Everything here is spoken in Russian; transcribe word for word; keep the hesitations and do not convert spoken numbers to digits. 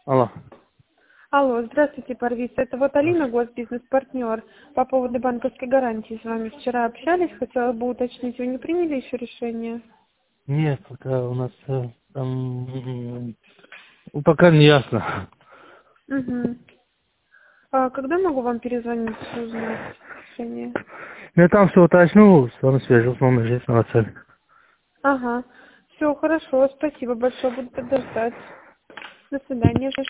Алло. Алло, здравствуйте, Парвиз. Это вот Алина, госбизнес-партнер. По поводу банковской гарантии с вами вчера общались. Хотела бы уточнить, вы не приняли еще решение? Нет, пока у нас э, там м, ну, пока не ясно. Угу. А когда могу вам перезвонить, узнать решение? Я там все уточню, с вами свяжусь, номер есть на WhatsApp. Ага. Все, хорошо. Спасибо большое. Буду тогда ждать. До свидания.